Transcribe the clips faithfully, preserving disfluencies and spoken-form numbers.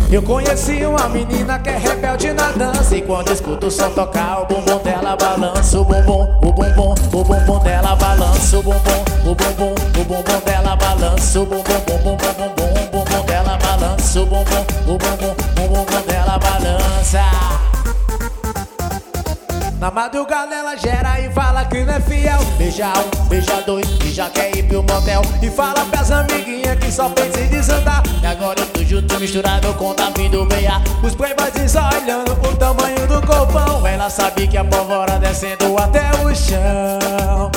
Eu conheci uma menina que é rebelde na dança, e quando escuto o som tocar, o bumbum dela balança. O bumbum, o bumbum, o bumbum dela balança. O bumbum, o bumbum, o bumbum dela balança. O bumbum, bumbum, bumbum, bumbum, o bumbum dela balança. O bumbum, o bumbum, o bumbum dela balança. Na madrugada ela gera e fala que não é fiel. Beija um, beija dois e já quer ir pro motel. E fala pras amiguinhas que só pensa em desandar. E agora eu tô junto, misturado com Davi do B A. Os playboys só olhando o tamanho do corpão. Ela sabe que a pólvora descendo até o chão.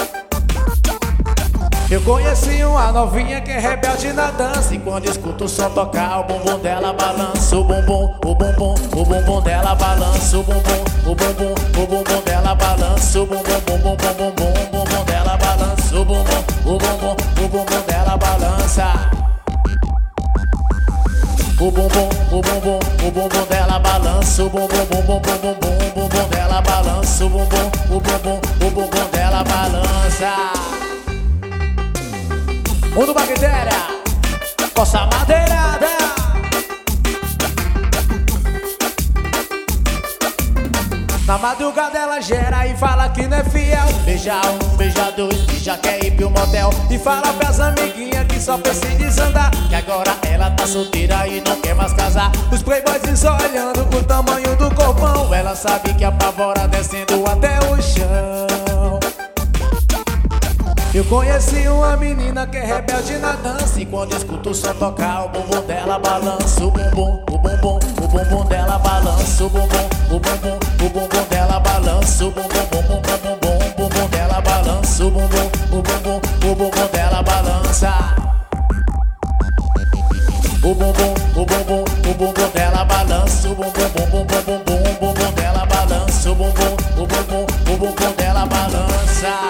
Eu conheci uma novinha que é rebelde na dança, e quando escuto o som tocar, o bumbum dela balança. O bumbum, o bumbum, o bumbum dela balança. O bumbum, o bumbum, o bumbum dela balança. O bumbum, bumbum, bumbum, bumbum, o bumbum dela balança. O bumbum, o bumbum, o bumbum dela balança. O bumbum, o bumbum, o bumbum dela balança. O bumbum, bumbum, bumbum, bumbum, o bumbum dela balança. O bumbum, o bumbum, o bumbum dela balança. Mundo Bactéria, Coça Madeirada. Na madrugada ela gera e fala que não é fiel. Beija um, beija dois e já quer ir pro motel. E fala pras amiguinhas que só pensa em desandar. Que agora ela tá solteira e não quer mais casar. Os playboys só olhando o tamanho do corpão. Ela sabe que a pavora descendo até o chão. Eu conheci uma menina que é rebelde na dança, e quando escuto o som tocar, o bumbum dela balança. O bumbum, o bumbum, o bumbum dela balança. O bumbum, o bumbum, o bumbum dela balança. O bumbum, bumbum, bumbum, bumbum, o bumbum dela balança. O bumbum, o bumbum, o bumbum dela balança. O bumbum, o bumbum, o bumbum dela balança. O bumbum, bumbum, bumbum, bumbum, o bumbum dela balança. O bumbum, o bumbum, o bumbum dela balança.